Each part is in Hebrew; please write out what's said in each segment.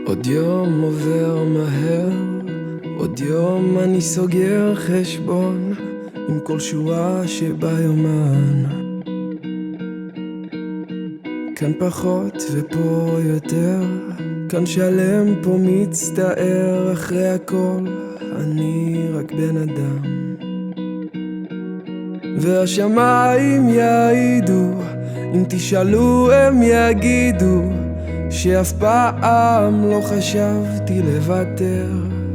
עוד יום עובר מהר, עוד יום אני סוגר חשבון עם כל שורה שביומן. כאן פחות ופה יותר, כאן שלם פה מצטער. אחרי הכל אני רק בן אדם, והשמיים יעידו, אם תשאלו הם יגידו שאף פעם לא חשבתי לוותר.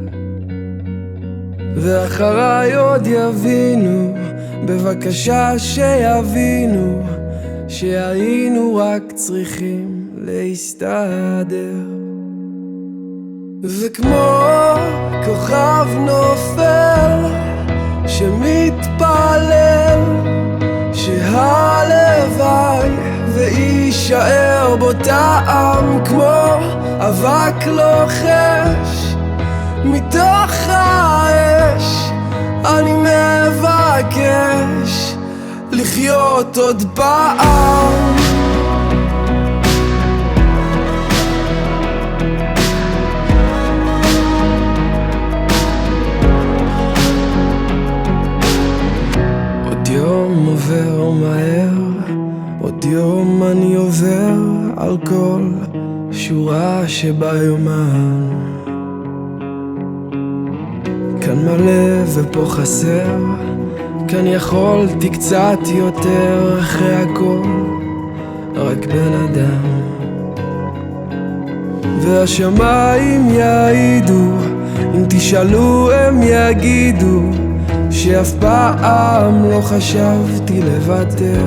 ואחריי עוד יבינו, בבקשה שיבינו שהיינו רק צריכים להסתדר. וכמו כוכב נופל שמתפלל שהלוואי ויישאר בו טעם, כמו אבק לוחש מתוך האש, אני מבקש לחיות עוד פעם. עוד יום עובר מהר, עוד יום אני עובר על כל שורה שביומן. כאן מלא ופה חסר, כאן יכולתי קצת יותר. אחרי הכל רק בן אדם, והשמיים יעידו, אם תשאלו הם יגידו שאף פעם לא חשבתי לוותר.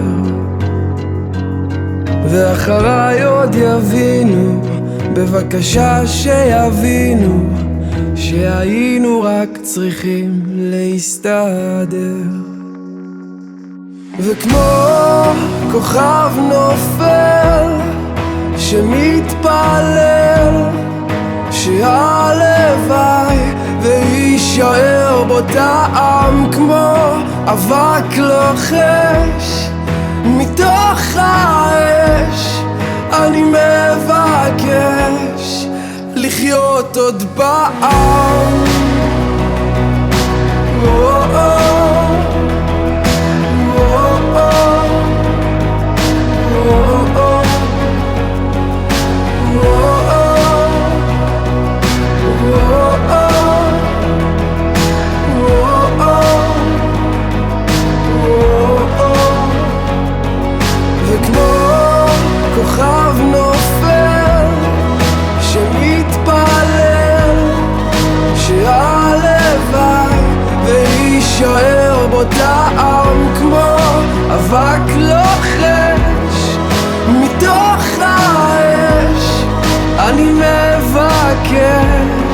ואחריי עוד יבינו, בבקשה שיבינו שהיינו רק צריכים להסתדר. וכמו כוכב נופל שמתפלל שהלוואי ויישאר בו טעם, כמו אבק לוחש מתוך האש, אני מבקש לחיות עוד פעם. וכמו כוכב נופל שמתפלל שהלוואי ויישאר בו טעם, כמו אבק לוחש מתוך האש, אני מבקש